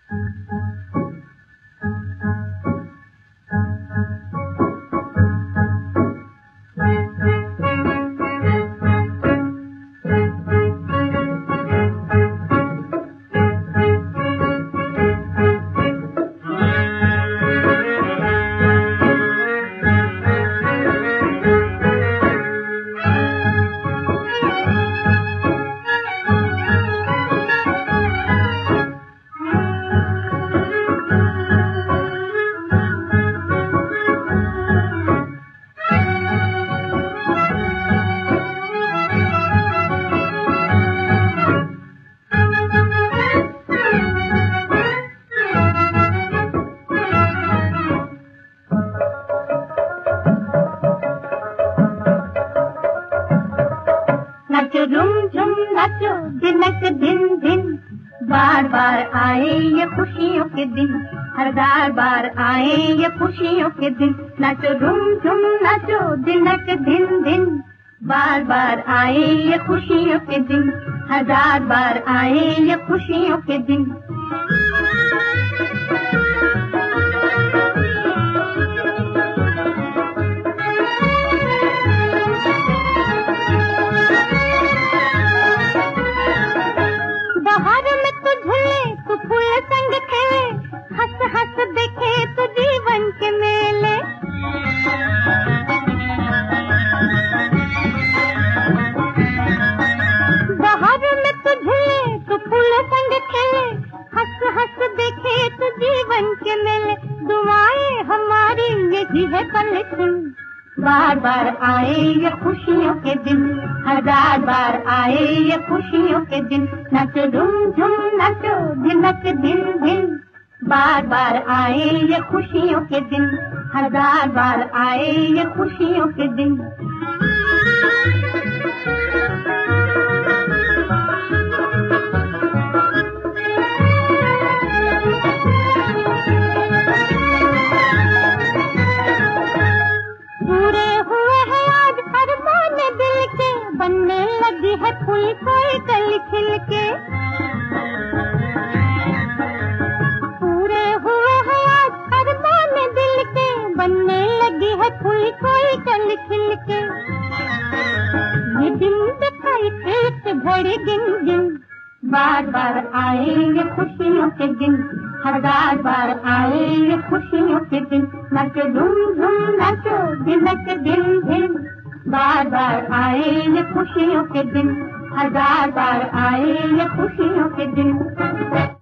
नाचो झुम झुम नाचो दिनक दिन दिन, बार बार आए ये खुशियों के दिन, हर बार आए ये खुशियों के दिन। नाचो झुम झुम नाचो दिनक दिन दिन, बार बार आए ये खुशियों के दिन, हजार बार आए ये खुशियों के दिन। बाहर में तू झूले तू फूल संग खेले, हंस हंस देखे तू जीवन के मेले। बाहर में तू झूले तू फूल संग खेले, हंस हंस देखे तू जीवन के मेले। दुआएं हमारी यही है कलेक्शन, बार बार आए ये खुशियों के दिन, हजार बार आए ये खुशियों के दिन। नाचो झूम झूम नाचो दिनक दिन दिन, बार बार आए ये खुशियों के दिन, हजार बार आए ये खुशियों के दिन। पूरे हुए हैं आज अरमान दिल के, बनने लगी है फूल कोई कल खिल के। पूरे हुए हैं आज अरमान दिल के, बनने लगी है फूल कोई कल खिल के। ये दिन दिखाई खेत भरे गिन गिन, बार बार आए ये खुशियों के दिन, हजार बार आए ये खुशियों के दिन। नाचो झूम झूम नाचो दिनक दिन दिन, बार बार आए ये खुशियों के दिन, हजार बार आए ये खुशियों के दिन।